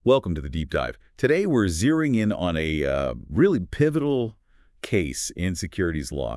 Welcome to the Deep Dive. Today we're zeroing in on a really pivotal case in securities law,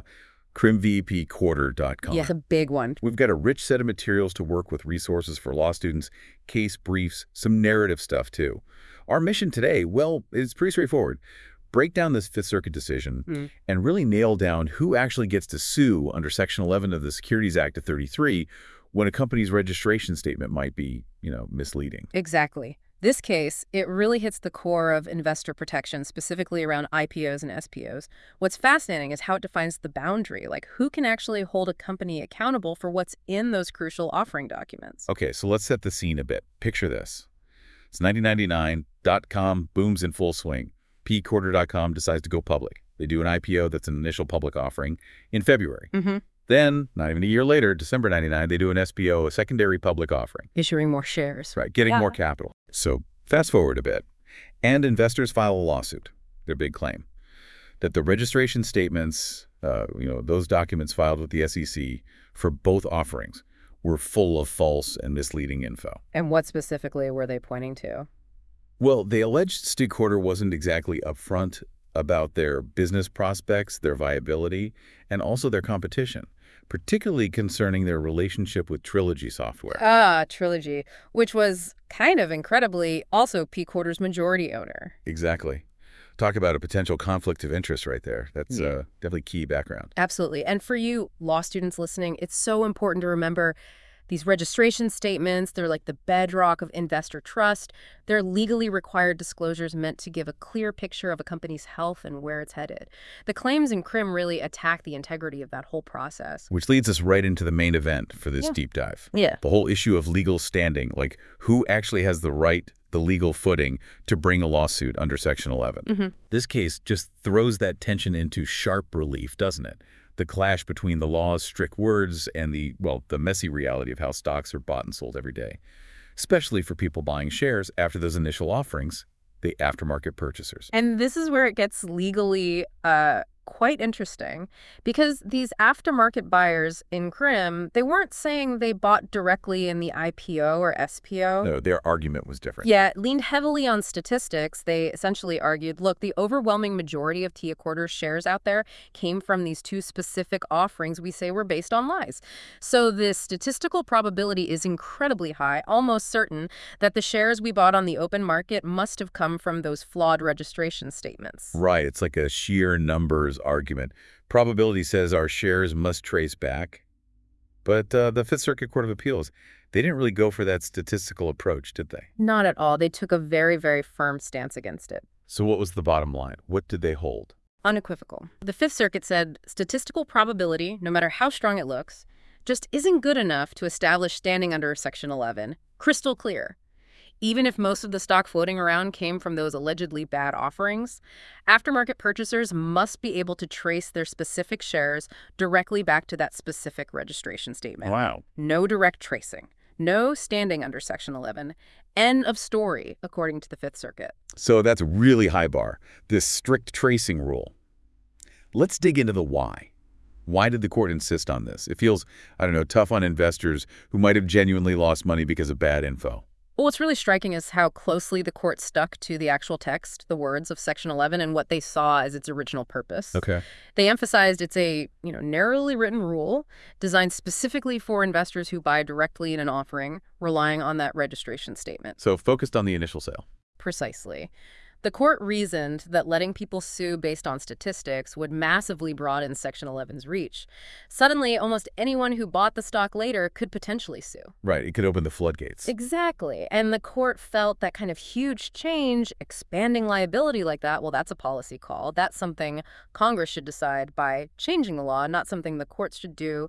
crimvpquarter.com. Yes, a big one. We've got a rich set of materials to work with, resources for law students, case briefs, some narrative stuff too. Our mission today, well, is pretty straightforward. Break down this Fifth Circuit decision and really nail down who actually gets to sue under Section 11 of the Securities Act of 33 when a company's registration statement might be, misleading. Exactly. This case, it really hits the core of investor protection, specifically around IPOs and SPOs. What's fascinating is how it defines the boundary, like who can actually hold a company accountable for what's in those crucial offering documents. Okay, so let's set the scene a bit. Picture this. It's 1999, .com booms in full swing. pquarter.com decides to go public. They do an IPO that's an initial public offering in February. Then, not even a year later, December 99, they do an SPO, a secondary public offering. Issuing more shares. Right, getting more capital. So fast forward a bit, and investors file a lawsuit, their big claim, that the registration statements, those documents filed with the SEC for both offerings were full of false and misleading info. And what specifically were they pointing to? Well, they alleged Quarter wasn't exactly upfront about their business prospects, their viability, and also their competition, particularly concerning their relationship with Trilogy Software. Trilogy, which was kind of incredibly also pQuarter's majority owner. Exactly. Talk about a potential conflict of interest right there. That's definitely key background. Absolutely. And for you law students listening, it's so important to remember these registration statements, they're like the bedrock of investor trust. They're legally required disclosures meant to give a clear picture of a company's health and where it's headed. The claims in Crim really attack the integrity of that whole process. Which leads us right into the main event for this deep dive. The whole issue of legal standing, like who actually has the right, the legal footing to bring a lawsuit under Section 11. This case just throws that tension into sharp relief, doesn't it? The clash between the law's strict words and the messy reality of how stocks are bought and sold every day, especially for people buying shares after those initial offerings, the aftermarket purchasers. And this is where it gets legally quite interesting, because these aftermarket buyers in Crim, they weren't saying they bought directly in the IPO or SPO. No, their argument was different. Yeah, it leaned heavily on statistics. They essentially argued, look, the overwhelming majority of pQuarter's shares out there came from these two specific offerings we say were based on lies. So the statistical probability is incredibly high, almost certain, that the shares we bought on the open market must have come from those flawed registration statements. Right, it's like a sheer numbers argument. Probability says our shares must trace back. But the Fifth Circuit Court of Appeals, they didn't really go for that statistical approach, did they? Not at all. They took a very, very firm stance against it. So what was the bottom line? What did they hold? Unequivocal. The Fifth Circuit said statistical probability, no matter how strong it looks, just isn't good enough to establish standing under Section 11. Crystal clear. Even if most of the stock floating around came from those allegedly bad offerings, aftermarket purchasers must be able to trace their specific shares directly back to that specific registration statement. Wow. No direct tracing. No standing under Section 11. End of story, according to the Fifth Circuit. So that's a really high bar, this strict tracing rule. Let's dig into the why. Why did the court insist on this? It feels, tough on investors who might have genuinely lost money because of bad info. Well, what's really striking is how closely the court stuck to the actual text, the words of Section 11, and what they saw as its original purpose. Okay. They emphasized it's a, narrowly written rule designed specifically for investors who buy directly in an offering, relying on that registration statement. So focused on the initial sale. Precisely. The court reasoned that letting people sue based on statistics would massively broaden Section 11's reach. Suddenly, almost anyone who bought the stock later could potentially sue. Right, it could open the floodgates. Exactly. And the court felt that kind of huge change, expanding liability like that, well, that's a policy call. That's something Congress should decide by changing the law, not something the courts should do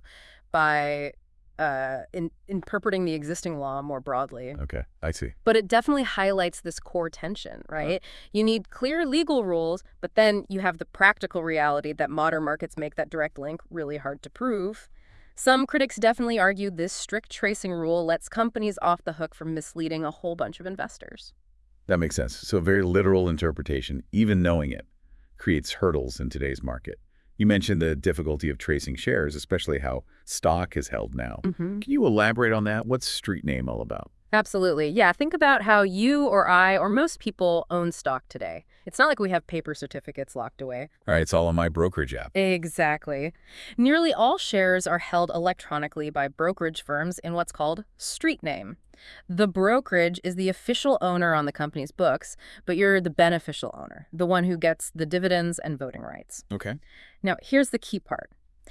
by interpreting the existing law more broadly. Okay, I see. But it definitely highlights this core tension, right? You need clear legal rules, but then you have the practical reality that modern markets make that direct link really hard to prove. Some critics definitely argue this strict tracing rule lets companies off the hook for misleading a whole bunch of investors. That makes sense. So a very literal interpretation, even knowing it, creates hurdles in today's market. You mentioned the difficulty of tracing shares, especially how stock is held now. Can you elaborate on that? What's street name all about? Absolutely. Yeah, think about how you or I or most people own stock today. It's not like we have paper certificates locked away. All right, it's all on my brokerage app. Exactly. Nearly all shares are held electronically by brokerage firms in what's called street name. The brokerage is the official owner on the company's books, but you're the beneficial owner, the one who gets the dividends and voting rights. Okay. Now, here's the key part.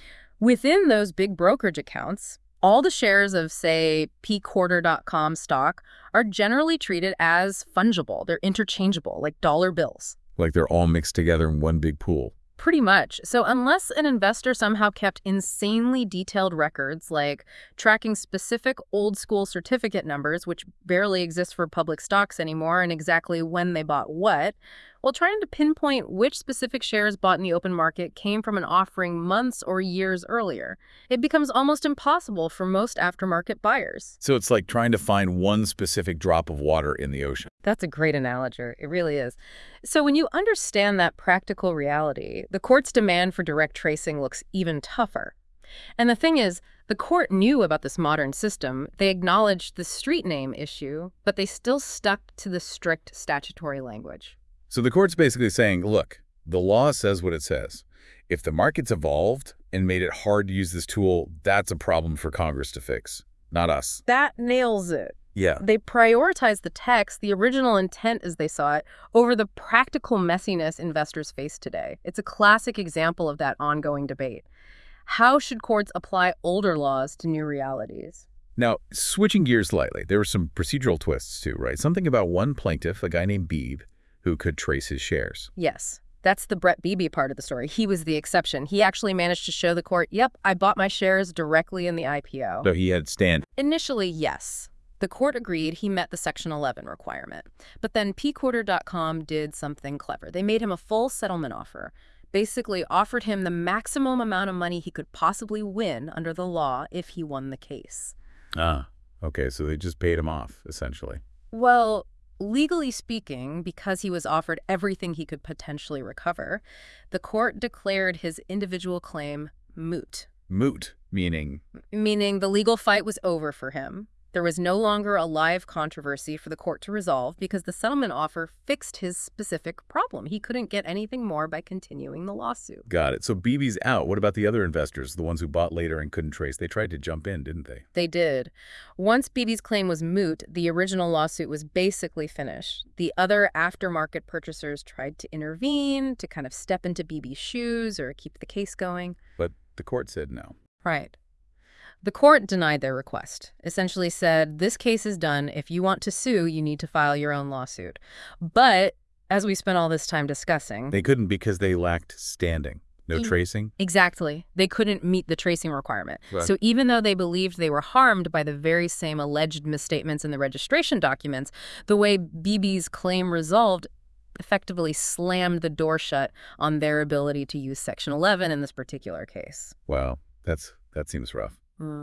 Within those big brokerage accounts, all the shares of, say, pquarter.com stock are generally treated as fungible. They're interchangeable, like dollar bills. Like they're all mixed together in one big pool. Pretty much. So unless an investor somehow kept insanely detailed records, like tracking specific old-school certificate numbers, which barely exist for public stocks anymore, and exactly when they bought what, well, trying to pinpoint which specific shares bought in the open market came from an offering months or years earlier, it becomes almost impossible for most aftermarket buyers. So it's like trying to find one specific drop of water in the ocean. That's a great analogy. It really is. So when you understand that practical reality, the court's demand for direct tracing looks even tougher. And the thing is, the court knew about this modern system. They acknowledged the street name issue, but they still stuck to the strict statutory language. So the court's basically saying, look, the law says what it says. If the market's evolved and made it hard to use this tool, that's a problem for Congress to fix, not us. That nails it. Yeah. They prioritized the text, the original intent as they saw it, over the practical messiness investors face today. It's a classic example of that ongoing debate. How should courts apply older laws to new realities? Now, switching gears slightly, there were some procedural twists too, right? Something about one plaintiff, a guy named Beebe, who could trace his shares. Yes. That's the Brett Beebe part of the story. He was the exception. He actually managed to show the court, yep, I bought my shares directly in the IPO. So he had stand. Initially, yes. The court agreed he met the Section 11 requirement. But then pquarter.com did something clever. They made him a full settlement offer, basically offered him the maximum amount of money he could possibly win under the law if he won the case. Ah, okay, so they just paid him off, essentially. Well, legally speaking, because he was offered everything he could potentially recover, the court declared his individual claim moot. Moot, meaning? Meaning the legal fight was over for him. There was no longer a live controversy for the court to resolve because the settlement offer fixed his specific problem. He couldn't get anything more by continuing the lawsuit. Got it. So Beebe's out. What about the other investors, the ones who bought later and couldn't trace? They tried to jump in, didn't they? They did. Once Beebe's claim was moot, the original lawsuit was basically finished. The other aftermarket purchasers tried to intervene, to kind of step into Beebe's shoes or keep the case going. But the court said no. Right. The court denied their request, essentially said, this case is done. If you want to sue, you need to file your own lawsuit. But, as we spent all this time discussing... They couldn't because they lacked standing. No tracing? Exactly. They couldn't meet the tracing requirement. Right. So even though they believed they were harmed by the very same alleged misstatements in the registration documents, the way Beebe's claim resolved effectively slammed the door shut on their ability to use Section 11 in this particular case. Wow, that seems rough.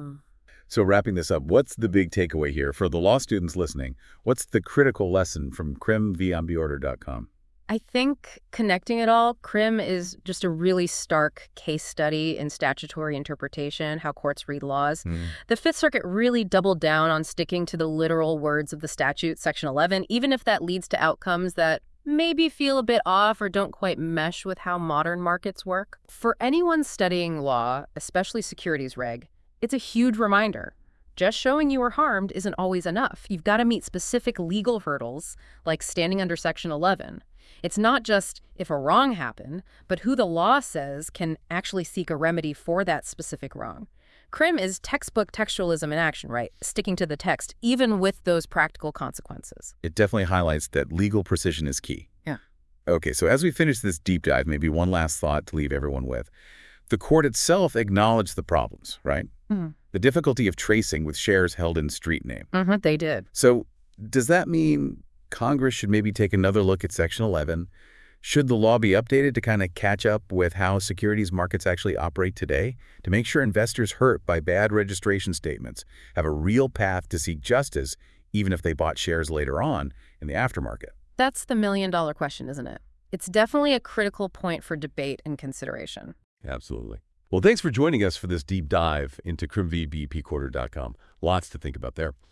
So wrapping this up, what's the big takeaway here? For the law students listening, what's the critical lesson from Crim v. OnBeOrder.com? I think connecting it all, Crim is just a really stark case study in statutory interpretation, how courts read laws. The Fifth Circuit really doubled down on sticking to the literal words of the statute, Section 11, even if that leads to outcomes that maybe feel a bit off or don't quite mesh with how modern markets work. For anyone studying law, especially securities reg, it's a huge reminder. Just showing you were harmed isn't always enough. You've got to meet specific legal hurdles, like standing under Section 11. It's not just if a wrong happened, but who the law says can actually seek a remedy for that specific wrong. Crim is textbook textualism in action, right? Sticking to the text, even with those practical consequences. It definitely highlights that legal precision is key. Yeah. Okay, so as we finish this deep dive, maybe one last thought to leave everyone with. The court itself acknowledged the problems, right? The difficulty of tracing with shares held in street name. They did. So does that mean Congress should maybe take another look at Section 11? Should the law be updated to kind of catch up with how securities markets actually operate today, to make sure investors hurt by bad registration statements have a real path to seek justice, even if they bought shares later on in the aftermarket? That's the million-dollar question, isn't it? It's definitely a critical point for debate and consideration. Absolutely. Well, thanks for joining us for this deep dive into Crim v. pquarter.com. Lots to think about there.